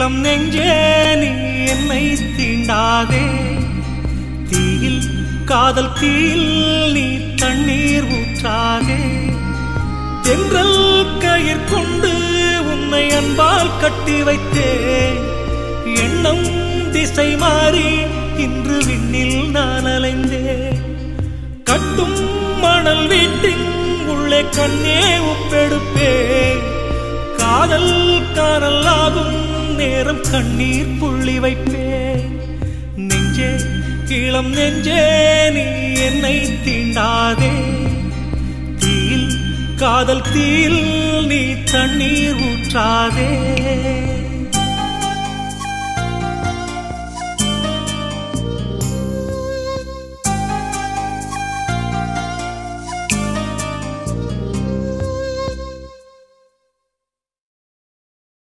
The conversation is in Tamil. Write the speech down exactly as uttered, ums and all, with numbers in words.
இளம் நெஞ்சே நீ என்னை தீண்டாதே, தீயில் காதல் தீயில் நீ தண்ணீர் ஊற்றாதே. தென்றல் கயிர் கொண்டு உன்னை அன்பால் கட்டி வைத்தேன், எண்ணம் திசை மாறி இன்று விண்ணில் நான் அலைந்தேன். கட்டும் மணல் வீட்டின் உள்ளே கண்ணே உப்பெடுப்பேன், காதல் காணலாகும் நேரம் கண்ணீர் புள்ளி வைப்பேன். நெஞ்சே இளம் நெஞ்சே நீ என்னை தீண்டாதே, தீயில் காதல் தீயில் நீ தண்ணீர் ஊற்றாதே.